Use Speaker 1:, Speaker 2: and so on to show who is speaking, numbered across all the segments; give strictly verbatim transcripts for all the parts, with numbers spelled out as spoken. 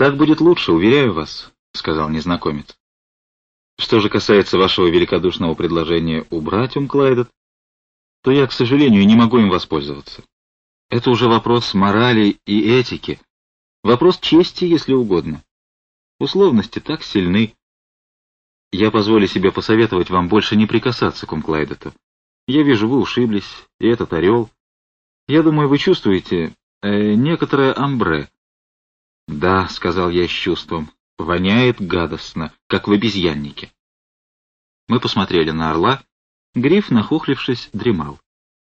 Speaker 1: Так будет лучше, уверяю вас, — сказал незнакомец. Что же касается вашего великодушного предложения убрать Умкладет, то я, к сожалению, не могу им воспользоваться. Это уже вопрос морали и этики, вопрос чести, если угодно. Условности так сильны. Я позволю себе посоветовать вам больше не прикасаться к Умкладету. Я вижу, вы ушиблись, и этот орел. Я думаю, вы чувствуете э, некоторое амбре. Да, — сказал я с чувством, — воняет гадостно, как в обезьяннике. Мы посмотрели на орла. Гриф, нахохлившись, дремал.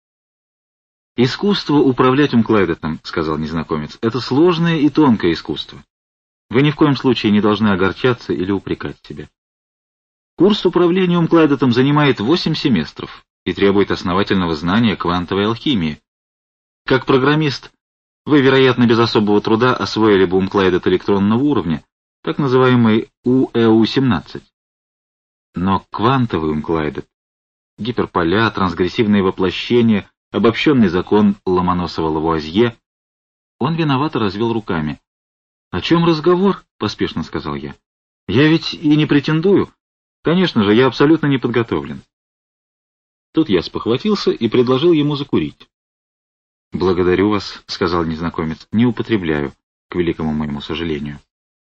Speaker 1: «Искусство управлять Умкладетом, — сказал незнакомец, — это сложное и тонкое искусство. Вы ни в коем случае не должны огорчаться или упрекать себя. Курс управления Умкладетом занимает восемь семестров и требует основательного знания квантовой алхимии. Как программист, вы, вероятно, без особого труда освоили бы Умкладет электронного уровня, так называемый У Э У семнадцать. Но квантовый Умкладет, гиперполя, трансгрессивные воплощения, обобщенный закон Ломоносова-Лавуазье, он виновато развел руками. — О чем разговор? — поспешно сказал я. — Я ведь и не претендую. Конечно же, я абсолютно не подготовлен. Тут я спохватился и предложил ему закурить. — Благодарю вас, — сказал незнакомец, — не употребляю, к великому моему сожалению.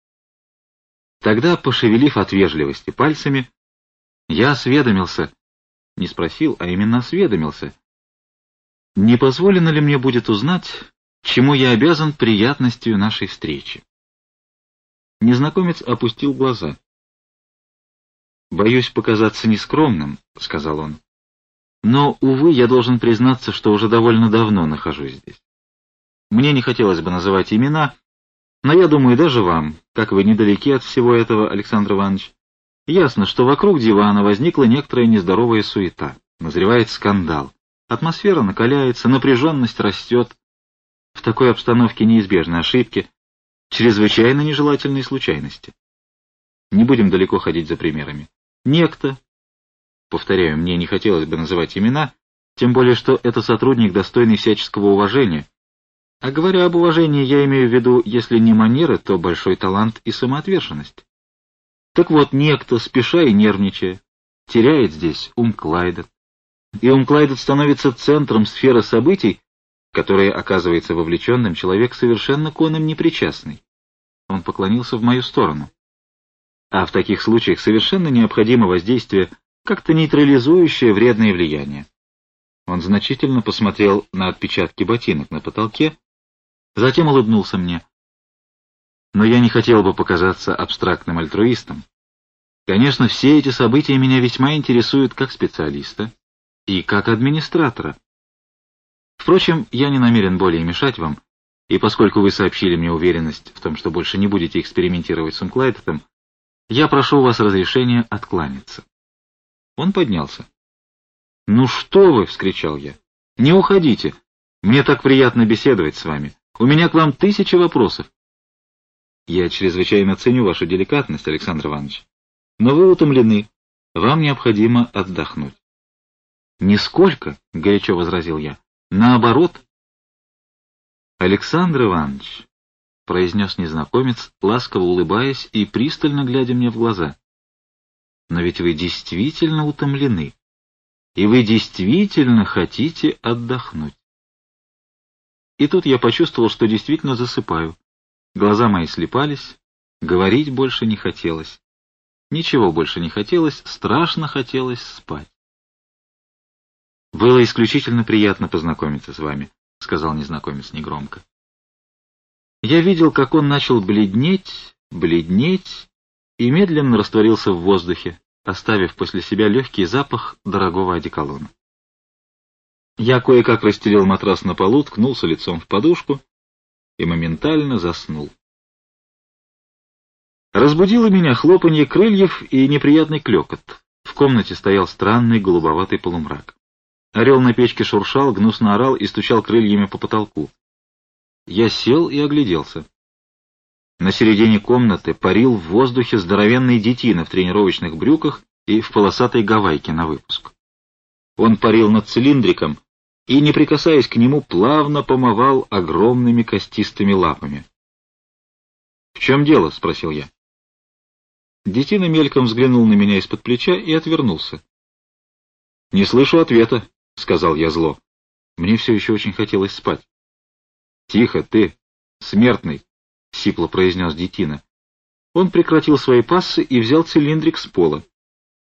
Speaker 1: Тогда, пошевелив от вежливости пальцами, я осведомился, не спросил, а именно осведомился, не позволено ли мне будет узнать, чему я обязан приятностью нашей встречи. Незнакомец опустил глаза. «Боюсь показаться нескромным», — сказал он, — «но, увы, я должен признаться, что уже довольно давно нахожусь здесь. Мне не хотелось бы называть имена, но я думаю, даже вам, как вы недалеки от всего этого, Александр Иванович, ясно, что вокруг дивана возникла некоторая нездоровая суета, назревает скандал, атмосфера накаляется, напряженность растет. В такой обстановке неизбежны ошибки, чрезвычайно нежелательные случайности. Не будем далеко ходить за примерами. Некто, повторяю, мне не хотелось бы называть имена, тем более что это сотрудник, достойный всяческого уважения. А говоря об уважении, я имею в виду, если не манеры, то большой талант и самоотверженность. Так вот, некто, спеша и нервничая, теряет здесь Умкладет, и Умкладет становится центром сферы событий, в которые оказывается вовлеченным человек совершенно к онным непричастный. Он поклонился в мою сторону. А в таких случаях совершенно необходимо воздействие, как-то нейтрализующее вредное влияние. Он значительно посмотрел на отпечатки ботинок на потолке, затем улыбнулся мне. Но я не хотел бы показаться абстрактным альтруистом. Конечно, все эти события меня весьма интересуют как специалиста и как администратора. Впрочем, я не намерен более мешать вам, и поскольку вы сообщили мне уверенность в том, что больше не будете экспериментировать с Умкладетом, я прошу у вас разрешения откланяться. Он поднялся. — Ну что вы! — вскричал я. — Не уходите! Мне так приятно беседовать с вами. У меня к вам тысяча вопросов. — Я чрезвычайно ценю вашу деликатность, Александр Иванович. Но вы утомлены. Вам необходимо отдохнуть. — Нисколько, — горячо возразил я. — Наоборот. — Александр Иванович, — произнес незнакомец, ласково улыбаясь и пристально глядя мне в глаза, — но ведь вы действительно утомлены, и вы действительно хотите отдохнуть. И тут я почувствовал, что действительно засыпаю. Глаза мои слепались, говорить больше не хотелось. Ничего больше не хотелось, страшно хотелось спать. — Было исключительно приятно познакомиться с вами, — сказал незнакомец негромко. Я видел, как он начал бледнеть, бледнеть и медленно растворился в воздухе, оставив после себя легкий запах дорогого одеколона. Я кое-как расстелил матрас на полу, ткнулся лицом в подушку и моментально заснул. Разбудило меня хлопанье крыльев и неприятный клёкот. В комнате стоял странный голубоватый полумрак. Орел на печке шуршал, гнусно орал и стучал крыльями по потолку. Я сел и огляделся. На середине комнаты парил в воздухе здоровенный детина в тренировочных брюках и в полосатой гавайке на выпуск. Он парил над цилиндриком и, не прикасаясь к нему, плавно помывал огромными костистыми лапами. В чем дело? — спросил я. Детина мельком взглянул на меня из-под плеча и отвернулся. — Не слышу ответа, — сказал я зло. Мне все еще очень хотелось спать. — Тихо, ты, смертный, — сипло произнес детина. Он прекратил свои пассы и взял цилиндрик с пола.